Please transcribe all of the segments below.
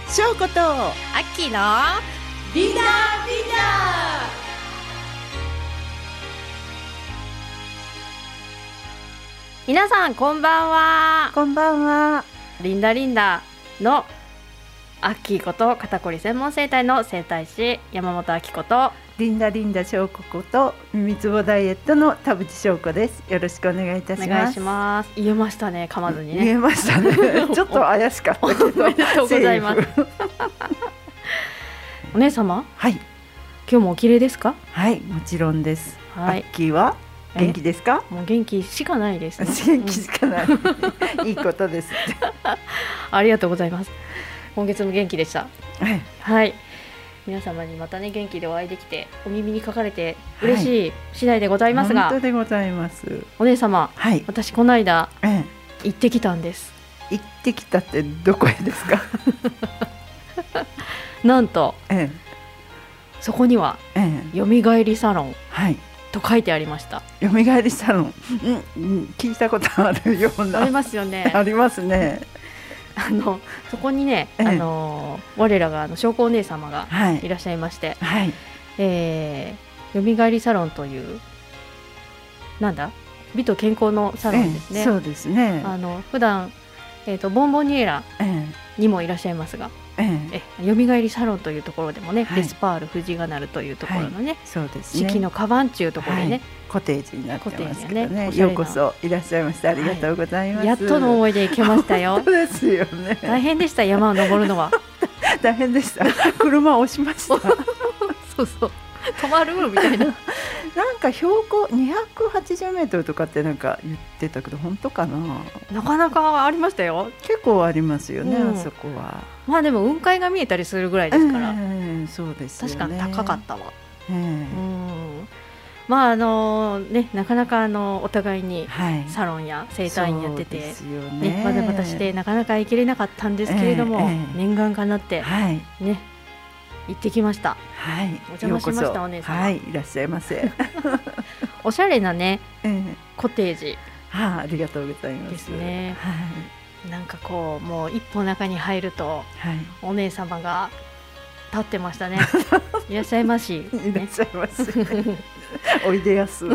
しょうことアッキーのリーダー皆さんこんばんは。 こんばんは。 リンダのアッキーこと肩こり専門整体の整体師山本明子とリンダ翔子こと耳つぼダイエットの田淵翔子です。よろしくお願いいたします。 お願いします。言えましたね、噛まずにね。 言えましたねちょっと怪しかったけどおめでとうございますお姉様、 はい、 今日もお綺麗ですか？ はい、もちろんです。 はい、 アッキーは元気ですか？ もう元気しかないですね。 元気しかない、いいことですありがとうございます。今月も元気でした。 はい、 はい、皆様にまたね元気でお会いできてお耳にかかれて嬉しい次第でございますが、 本当でございます。 お姉様、 はい、 私この間、行ってきたんです。 行ってきたってどこへですか？ なんと、そこには、よみがえりサロン、と書いてありました。 よみがえりサロン、聞いたことあるような。 ありますよね。 ありますね。 そこにね、我らが証拠お姉様がいらっしゃいまして、よみがえりサロンというなんだ美と健康のサロンですね。 そうですね。 普段ボンボニエラにもいらっしゃいますが、よみがえりサロンというところでもね、レスパール富士ヶ鳴というところのね、 そうですね、 四季のカバンというところでね、 コテージになってますけどね、ようこそいらっしゃいました。ありがとうございます。 やっとの思いで行けましたよ。 本当ですよね。 大変でした、山を登るのは。 大変でした。車を押しました。 そうそう、止まるみたいな。 なんか標高280メートルとかってなんか言ってたけど本当かな。 なかなかありましたよ。 結構ありますよね、あそこは。 まあでも雲海が見えたりするぐらいですから、 そうですよね。 確かに高かったわ。まあね、なかなかお互いにサロンや整体院やってて、ね、バタバタしてなかなか行けれなかったんですけれども、念願かなってね、行ってきました。 はい、 お邪魔しました。お姉さん、 はい、いらっしゃいませ。 おしゃれなね、コテージ、 ありがとうございますですね。なんかこうもう一歩中に入ると、お姉様が立ってましたね。いらっしゃいまし、 いらっしゃいまし。おいでやす。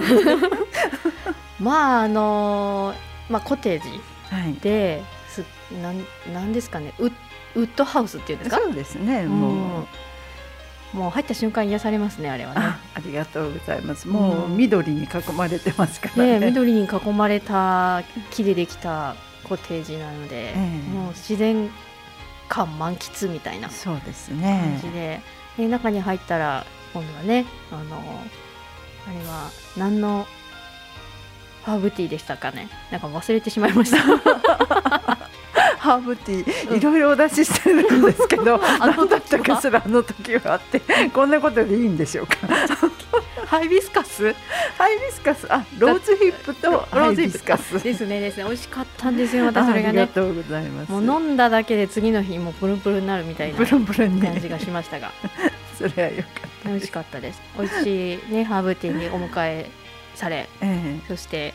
まあコテージで、なんですかね、ウッドハウスっていうんですか。 そうですね。もう入った瞬間癒されますね、あれはね。 ありがとうございます。もう緑に囲まれてますからね。 緑に囲まれた木でできたコテージなので、もう自然感満喫みたいなそうですね感じで、中に入ったら今度はね、あれは何のハーブティーでしたかね。なんか忘れてしまいました。 ハーブティーいろいろお出ししてるんですけど、何だったかすら時はあって、こんなことでいいんでしょうか。 ハイビスカス、 ローズヒップとハイビスカスですね。美味しかったんですよ、またそれがね。 ありがとうございます。 もう飲んだだけで次の日もプルンプルになるみたいな感じがしましたが、 それはよかった。 美味しかったです。美味しいね、ハーブティーにお迎えされ、そして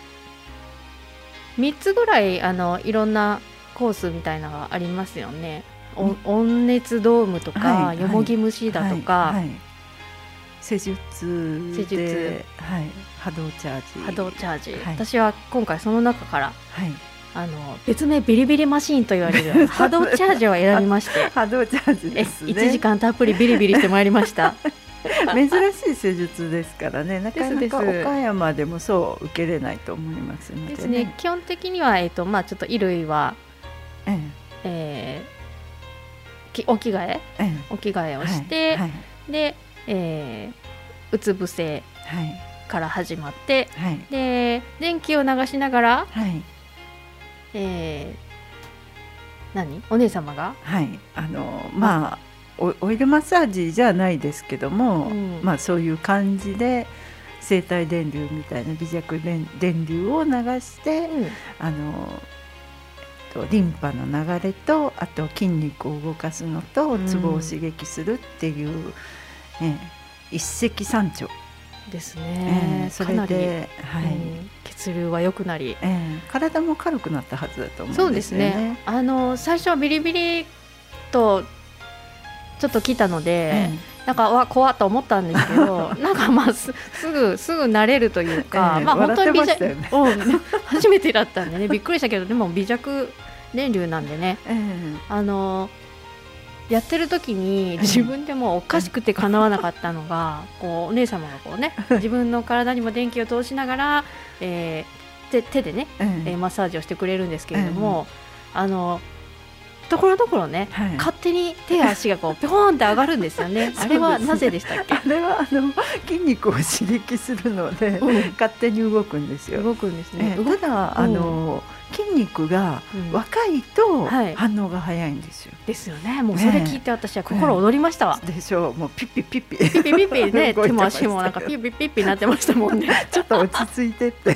3つぐらいいろんなコースみたいなのがありますよね。温熱ドームとか、よもぎ蒸しだとか、 施術で、波動チャージ、 私は今回その中から、別名ビリビリマシーンと言われる波動チャージを選びまして、 波動チャージですね。 1時間たっぷりビリビリしてまいりました。 珍しい施術ですからね、なかなか岡山でもそう受けれないと思いますので、 ですね。基本的には、ちょっと衣類は、お着替えをして、で、うつ伏せから始まって、で電気を流しながら、お姉様が、 オイルマッサージじゃないですけども、そういう感じで生体電流みたいな微弱電流を流して、リンパの流れと、あと筋肉を動かすのとツボを刺激するっていう、一石三鳥ですね。 それで、 血流は良くなり、 体も軽くなったはずだと思うんですよね。 そうですね。最初はビリビリと来たので、なんか怖っと思ったんですけどなんかまあすぐ慣れるというか、まあ本当に初めてだったんでねびっくりしたけど、でも微弱電流なんでね、やってる時に自分でもおかしくて叶わなかったのが、こうお姉様がこうね自分の体にも電気を通しながら、手でね、マッサージをしてくれるんですけれども、ところどころね、勝手に手や足がこうピョーンって上がるんですよね。あれはなぜでしたっけ？ あれは筋肉を刺激するので、勝手に動くんですよ。 動くんですね。 ただ筋肉が若いと反応が早いんですよ。 ですよね。もうそれ聞いて私は心躍りましたわ。 でしょう。もうピッピピッピピッピピッピね手も足もなんかピッピピッピなってましたもんね。 ちょっと落ち着いてって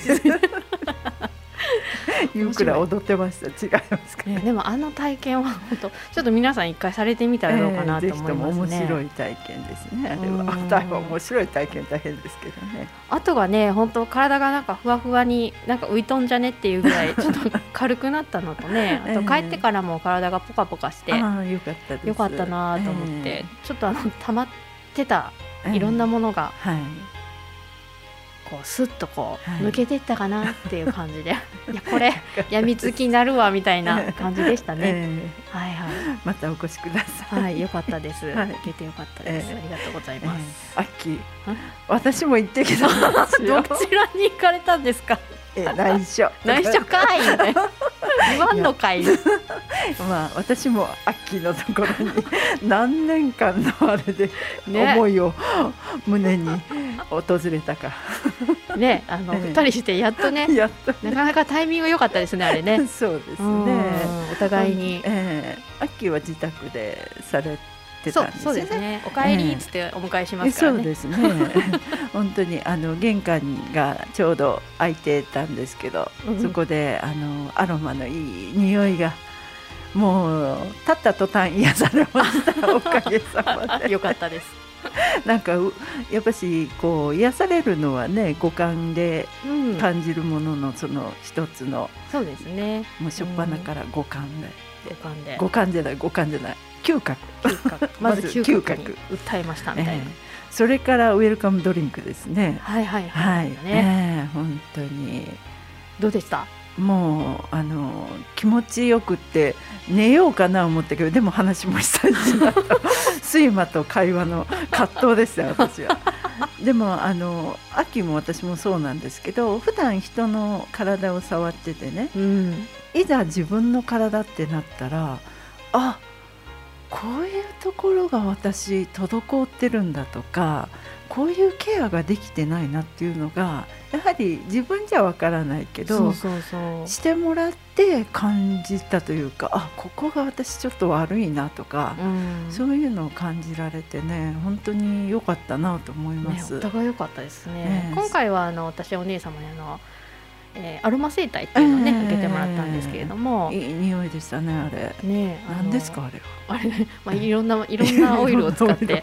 いうくらい踊ってました。違いますかね。 でも体験は本当ちょっと皆さん一回されてみたらどうかなと思いますね。 ぜひとも面白い体験ですね。あれは面白い体験大変ですけどね。 あとがね本当体がなんかふわふわになんか浮いとんじゃねっていうぐらいちょっと軽くなったのとね、あと帰ってからも体がポカポカして、よかったです。 よかったなと思って、ちょっと溜まってたいろんなものが、こうスッとこう抜けていったかなっていう感じで、いやこれやみつきになるわみたいな感じでしたね。はいはい。 またお越しください。 はい、よかったです。行けてよかったです。ありがとうございます。 アッキー、私も行ってきたんですよ。 どちらに行かれたんですか？ 内緒かい言わんのかいまあ私もアッキーのところに何年間のあれで思いを胸に訪れたかね、2人してやっとねなかなかタイミング良かったですね、あれね。 そうですね、 お互いに、 アッキーは自宅でされてたんですよね。 そうですね、お帰りっつってお迎えしますからね。 そうですね本当に玄関がちょうど開いてたんですけど、そこでアロマのいい匂いがもう立った途端癒されましたおかげさまでよかったですなんかやっぱしこう癒されるのはね、五感で感じるもののその一つの、 そうですね、 もう初っ端から五感で、 五感じゃない嗅覚まず嗅覚に訴えましたみたいな、 それからウェルカムドリンクですね。 はいはいはい、ね、本当にどうでした？ もう気持ちよくって寝ようかな思ったけど、でも話もしたいしなと睡魔と会話の葛藤ですよ私はでも秋も私もそうなんですけど、普段人の体を触っててね、いざ自分の体ってなったら、あ、こういうところが私滞ってるんだとか、こういうケアができてないなっていうのがやはり自分じゃわからないけど、してもらって感じたというか、あ、ここが私ちょっと悪いなとか、そういうのを感じられてね、本当に良かったなと思います。 お互い良かったですね。今回は私お姉様にアロマ整体っていうのをね、受けてもらったんですけれども、 いい匂いでしたね、あれね。何ですかあれは。 あれね、いろんなオイルを使って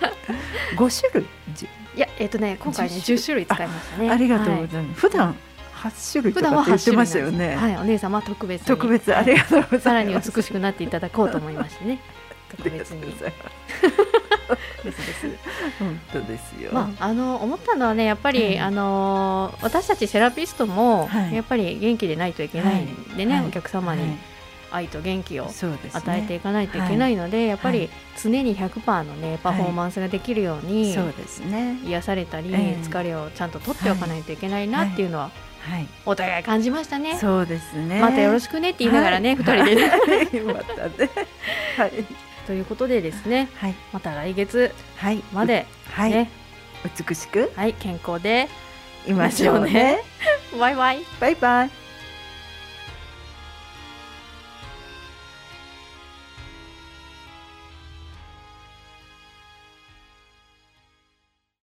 5種類、 いや今回ね10種類使いましたね。 ありがとうございます。普段8種類とかって言ってましたよね。 はい、お姉様は特別ありがとうございます。 さらに美しくなっていただこうと思いましてね、特別に本当ですよ。 思ったのはね、やっぱり私たちセラピストもやっぱり元気でないといけないんでね、お客様に愛と元気を与えていかないといけないので、やっぱり常に 100% のねパフォーマンスができるように、癒されたり疲れをちゃんと取っておかないといけないなっていうのはお互い感じましたね。 そうですね。 またよろしくねって言いながらね、2人でねまたね、はい、 ということでですね、また来月までね、 美しく、 健康でいましょうね。 バイバイ。 バイバイ。